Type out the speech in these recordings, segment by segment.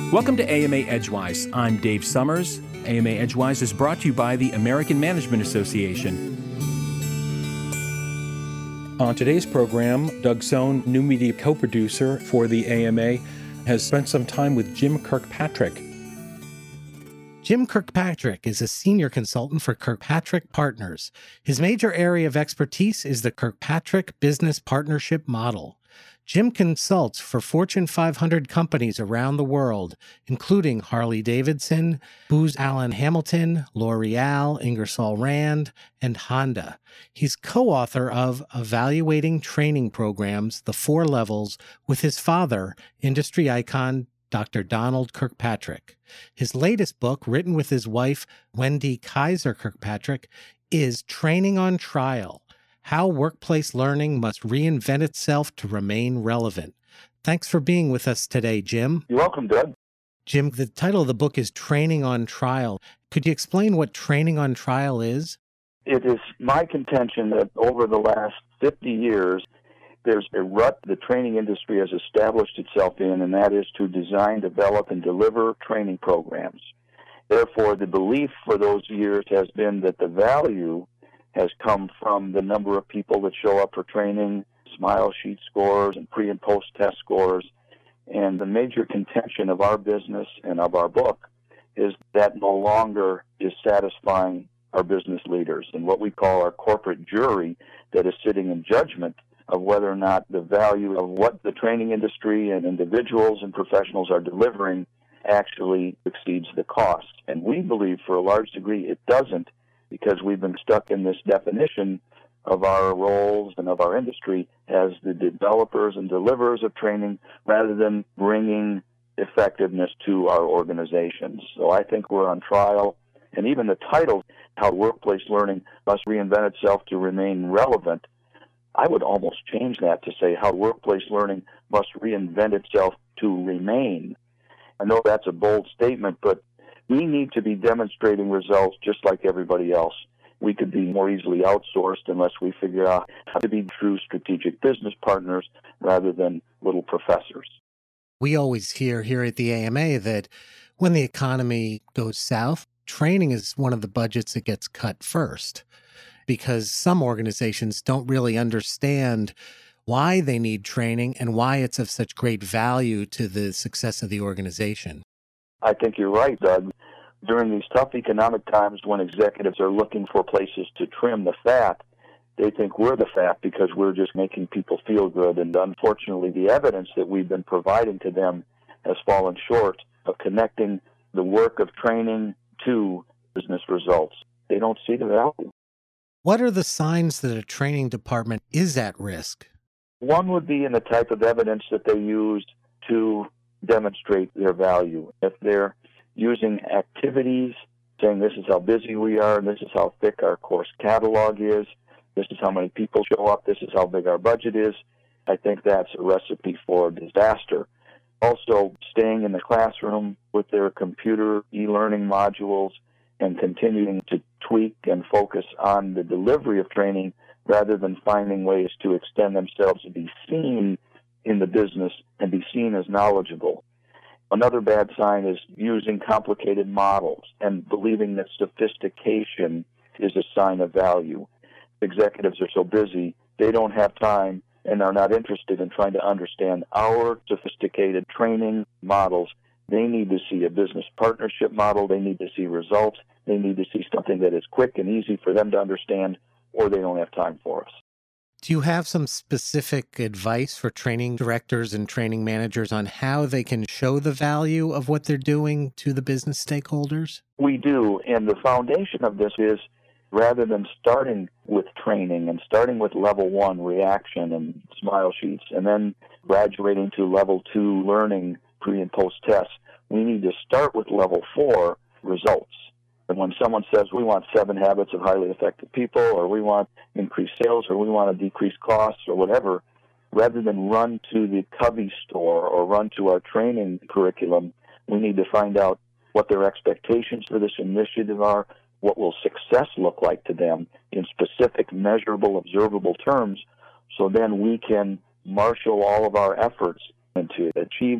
Welcome to AMA Edgewise. I'm Dave Summers. AMA Edgewise is brought to you by the American Management Association. On today's program, Doug Sohn, new media co-producer for the AMA, has spent some time with Jim Kirkpatrick. Jim Kirkpatrick is a senior consultant for Kirkpatrick Partners. His major area of expertise is the Kirkpatrick Business Partnership Model. Jim consults for Fortune 500 companies around the world, including Harley-Davidson, Booz Allen Hamilton, L'Oreal, Ingersoll Rand, and Honda. He's co-author of Evaluating Training Programs, The Four Levels, with his father, industry icon Dr. Donald Kirkpatrick. His latest book, written with his wife, Wendy Kaiser Kirkpatrick, is Training on Trial: How Workplace Learning Must Reinvent Itself to Remain Relevant. Thanks for being with us today, Jim. You're welcome, Doug. Jim, the title of the book is Training on Trial. Could you explain what Training on Trial is? It is my contention that over the last 50 years, there's a rut the training industry has established itself in, and that is to design, develop, and deliver training programs. Therefore, the belief for those years has been that the value has come from the number of people that show up for training, smile sheet scores, and pre- and post-test scores. And the major contention of our business and of our book is that no longer is satisfying our business leaders and what we call our corporate jury that is sitting in judgment of whether or not the value of what the training industry and individuals and professionals are delivering actually exceeds the cost. And we believe for a large degree it doesn't, because we've been stuck in this definition of our roles and of our industry as the developers and deliverers of training rather than bringing effectiveness to our organizations. So I think we're on trial. And even the title, How Workplace Learning Must Reinvent Itself to Remain Relevant, I would almost change that to say how workplace learning must reinvent itself to remain. I know that's a bold statement, but we need to be demonstrating results just like everybody else. We could be more easily outsourced unless we figure out how to be true strategic business partners rather than little professors. We always hear here at the AMA that when the economy goes south, training is one of the budgets that gets cut first, because some organizations don't really understand why they need training and why it's of such great value to the success of the organization. I think you're right, Doug. During these tough economic times when executives are looking for places to trim the fat, they think we're the fat because we're just making people feel good. And unfortunately, the evidence that we've been providing to them has fallen short of connecting the work of training to business results. They don't see the value. What are the signs that a training department is at risk? One would be in the type of evidence that they use to demonstrate their value. If they're using activities, saying this is how busy we are, and this is how thick our course catalog is, this is how many people show up, this is how big our budget is, I think that's a recipe for disaster. Also, staying in the classroom with their computer e-learning modules and continuing to tweak and focus on the delivery of training rather than finding ways to extend themselves and be seen in the business and be seen as knowledgeable. Another bad sign is using complicated models and believing that sophistication is a sign of value. Executives are so busy, they don't have time and are not interested in trying to understand our sophisticated training models. They need to see a business partnership model. They need to see results. They need to see something that is quick and easy for them to understand, or they don't have time for us. Do you have some specific advice for training directors and training managers on how they can show the value of what they're doing to the business stakeholders? We do, and the foundation of this is rather than starting with training and starting with level 1 reaction and smile sheets and then graduating to level 2 learning pre and post tests, we need to start with level 4 results. And when someone says we want 7 habits of highly effective people, or we want increased sales, or we want to decrease costs, or whatever, rather than run to the Covey store or run to our training curriculum, we need to find out what their expectations for this initiative are, what will success look like to them in specific, measurable, observable terms, so then we can marshal all of our efforts into achieving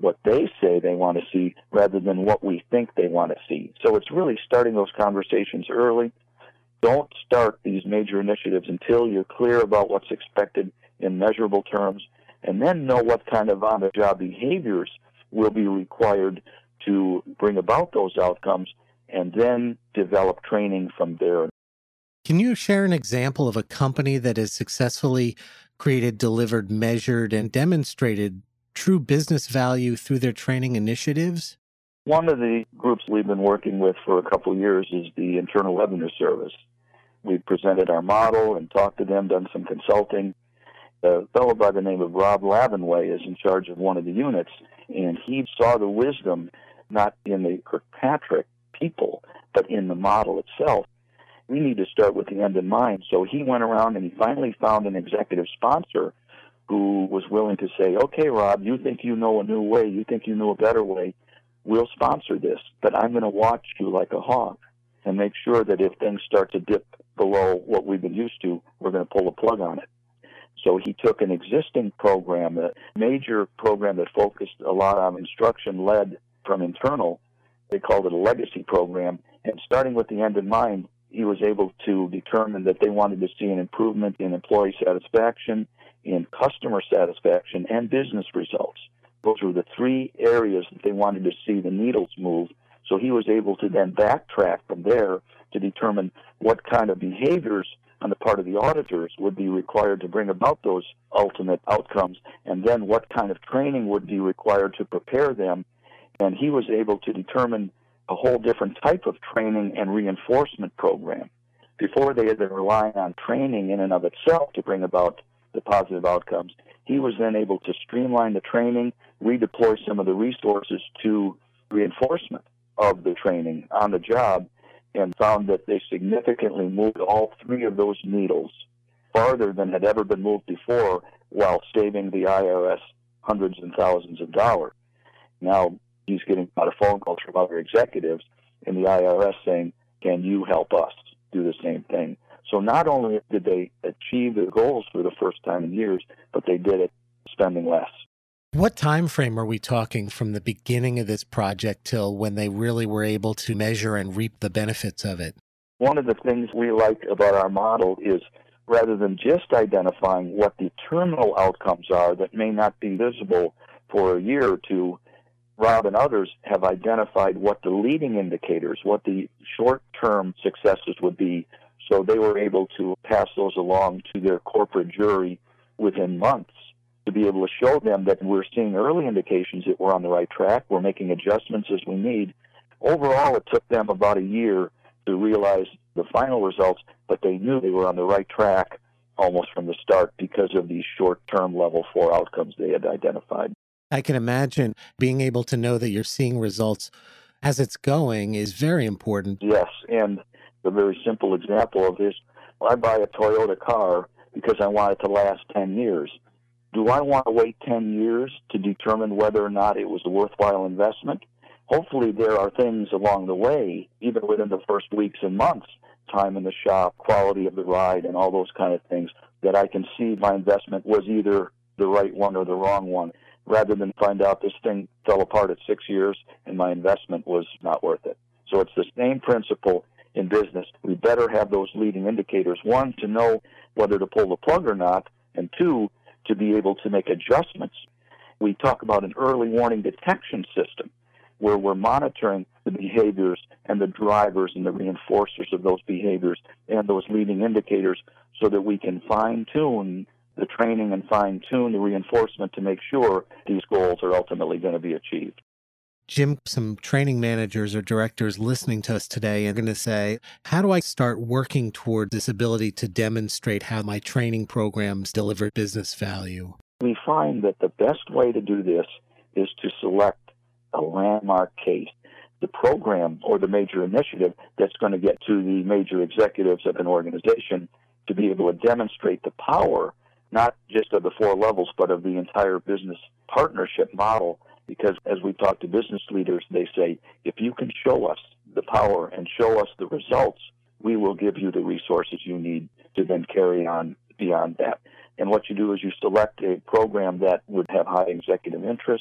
what they say they want to see rather than what we think they want to see. So it's really starting those conversations early. Don't start these major initiatives until you're clear about what's expected in measurable terms, and then know what kind of on-the-job behaviors will be required to bring about those outcomes, and then develop training from there. Can you share an example of a company that has successfully created, delivered, measured, and demonstrated true business value through their training initiatives? One of the groups we've been working with for a couple of years is the Internal Revenue Service. We've presented our model and talked to them, done some consulting. A fellow by the name of Rob Lavenway is in charge of one of the units, and he saw the wisdom not in the Kirkpatrick people, but in the model itself. We need to start with the end in mind. So he went around and he finally found an executive sponsor who was willing to say, okay, Rob, you think you know a new way, you think you know a better way, we'll sponsor this, but I'm going to watch you like a hawk and make sure that if things start to dip below what we've been used to, we're going to pull the plug on it. So he took an existing program, a major program that focused a lot on instruction led from internal. They called it a legacy program. And starting with the end in mind, he was able to determine that they wanted to see an improvement in employee satisfaction, in customer satisfaction, and business results. Those were the three areas that they wanted to see the needles move. So he was able to then backtrack from there to determine what kind of behaviors on the part of the auditors would be required to bring about those ultimate outcomes, and then what kind of training would be required to prepare them. And he was able to determine a whole different type of training and reinforcement program. Before they had been relying on training in and of itself to bring about the positive outcomes, he was then able to streamline the training, redeploy some of the resources to reinforcement of the training on the job, and found that they significantly moved all three of those needles farther than had ever been moved before, while saving the IRS hundreds and thousands of dollars. Now, he's getting a lot of phone calls from other executives in the IRS saying, can you help us do the same thing? So not only did they achieve their goals for the first time in years, but they did it spending less. What time frame are we talking from the beginning of this project till when they really were able to measure and reap the benefits of it? One of the things we like about our model is rather than just identifying what the terminal outcomes are that may not be visible for a year or two, Rob and others have identified what the leading indicators, what the short-term successes would be, so they were able to pass those along to their corporate jury within months to be able to show them that we're seeing early indications that we're on the right track, we're making adjustments as we need. Overall, it took them about a year to realize the final results, but they knew they were on the right track almost from the start because of these short-term level 4 outcomes they had identified. I can imagine being able to know that you're seeing results as it's going is very important. Yes, and a very simple example of this, I buy a Toyota car because I want it to last 10 years. Do I want to wait 10 years to determine whether or not it was a worthwhile investment? Hopefully there are things along the way, even within the first weeks and months, time in the shop, quality of the ride, and all those kind of things, that I can see my investment was either the right one or the wrong one, rather than find out this thing fell apart at 6 years and my investment was not worth it. So it's the same principle in business. We better have those leading indicators. One, to know whether to pull the plug or not, and two, to be able to make adjustments. We talk about an early warning detection system where we're monitoring the behaviors and the drivers and the reinforcers of those behaviors and those leading indicators so that we can fine-tune the training and fine-tune the reinforcement to make sure these goals are ultimately going to be achieved. Jim, some training managers or directors listening to us today are going to say, how do I start working toward this ability to demonstrate how my training programs deliver business value? We find that the best way to do this is to select a landmark case, the program or the major initiative that's going to get to the major executives of an organization to be able to demonstrate the power, not just of the 4 levels, but of the entire business partnership model. Because as we talk to business leaders, they say, if you can show us the power and show us the results, we will give you the resources you need to then carry on beyond that. And what you do is you select a program that would have high executive interest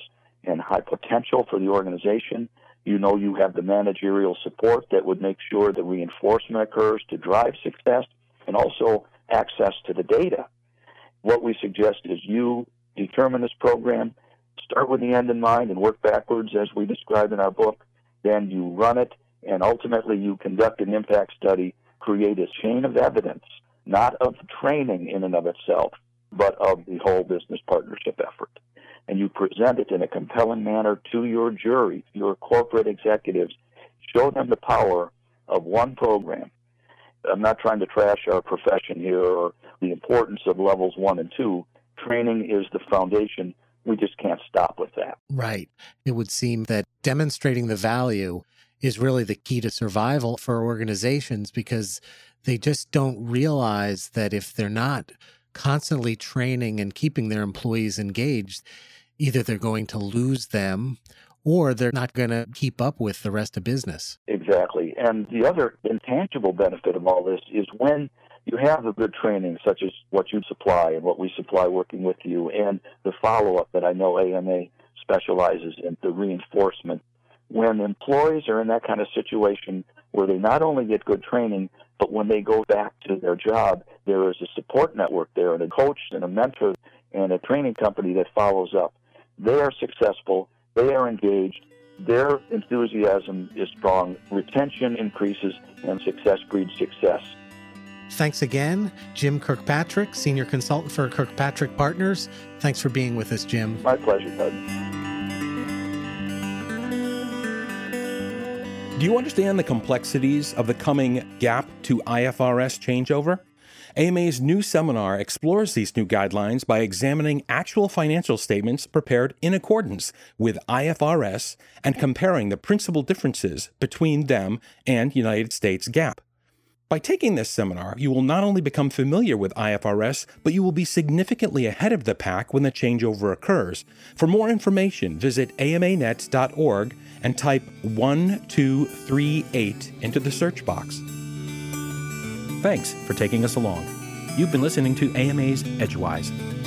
and high potential for the organization. You know you have the managerial support that would make sure the reinforcement occurs to drive success, and also access to the data. What we suggest is you determine this program, start with the end in mind and work backwards as we describe in our book. Then you run it, and ultimately you conduct an impact study, create a chain of evidence, not of training in and of itself, but of the whole business partnership effort. And you present it in a compelling manner to your jury, your corporate executives. Show them the power of one program. I'm not trying to trash our profession here or the importance of levels 1 and 2. Training is the foundation. We just can't stop with that. Right. It would seem that demonstrating the value is really the key to survival for organizations, because they just don't realize that if they're not constantly training and keeping their employees engaged, either they're going to lose them or they're not going to keep up with the rest of business. Exactly. And the other intangible benefit of all this is when you have the good training, such as what you supply and what we supply working with you, and the follow-up that I know AMA specializes in, the reinforcement. When employees are in that kind of situation where they not only get good training, but when they go back to their job, there is a support network there, and a coach and a mentor and a training company that follows up. They are successful. They are engaged. Their enthusiasm is strong. Retention increases, and success breeds success. Thanks again, Jim Kirkpatrick, Senior Consultant for Kirkpatrick Partners. Thanks for being with us, Jim. My pleasure, Doug. Do you understand the complexities of the coming GAAP to IFRS changeover? AMA's new seminar explores these new guidelines by examining actual financial statements prepared in accordance with IFRS and comparing the principal differences between them and United States GAAP. By taking this seminar, you will not only become familiar with IFRS, but you will be significantly ahead of the pack when the changeover occurs. For more information, visit amanet.org and type 1238 into the search box. Thanks for taking us along. You've been listening to AMA's Edgewise.